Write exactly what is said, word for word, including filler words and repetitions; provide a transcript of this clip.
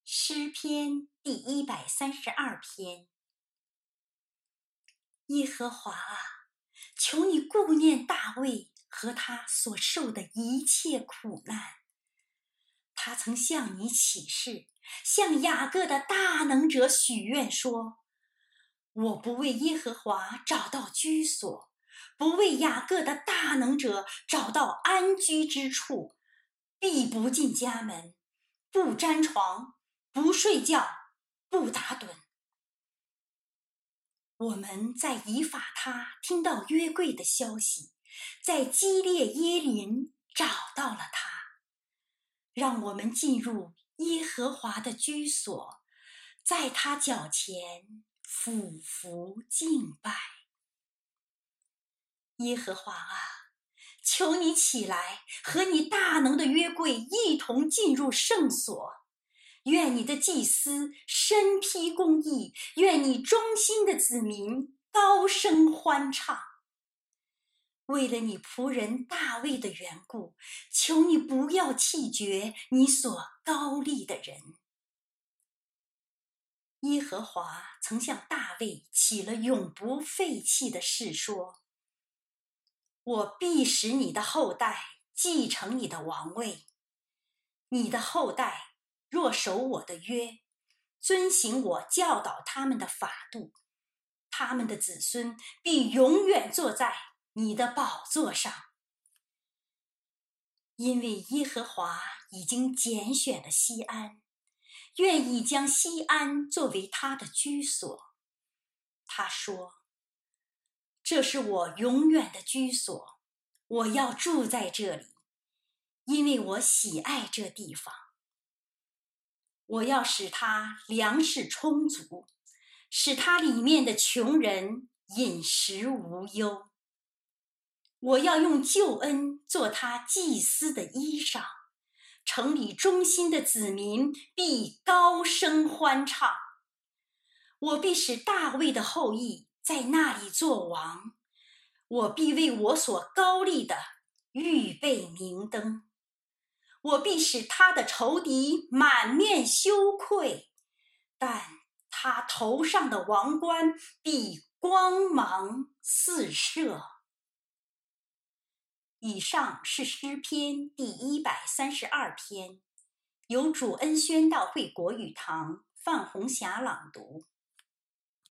诗篇第一百三十二篇。耶和华啊，求你顾念大卫和他所受的一切苦难。他曾向你起誓，向雅各的大能者许愿说：我不为耶和华找到居所，不为雅各的大能者找到安居之处，必不进家门，不沾床，不睡觉，不打盹。我们在以法他听到约柜的消息，在基列耶琳找到了他。让我们进入耶和华的居所，在他脚前俯伏敬拜。耶和华啊，求你起来，和你大能的约柜一同进入圣所。愿你的祭司身披公义，愿你忠心的子民高声欢唱。为了你仆人大卫的缘故，求你不要弃绝你所膏立的人。耶和华曾向大卫起了永不废弃的誓说：我必使你的后代继承你的王位，你的后代若守我的约，遵行我教导他们的法度，他们的子孙必永远坐在你的宝座上。因为耶和华已经拣选了西安，愿意将西安作为他的居所。他说：这是我永远的居所，我要住在这里，因为我喜爱这地方。我要使它粮食充足，使它里面的穷人饮食无忧。我要用救恩做他祭司的衣裳，城里忠心的子民必高声欢唱。我必使大卫的后裔在那里作王，我必为我所膏立的预备明灯。我必使他的仇敌满面羞愧，但他头上的王冠必光芒四射。以上是诗篇第一百三十二篇，由主恩宣道会国语堂范红霞朗读。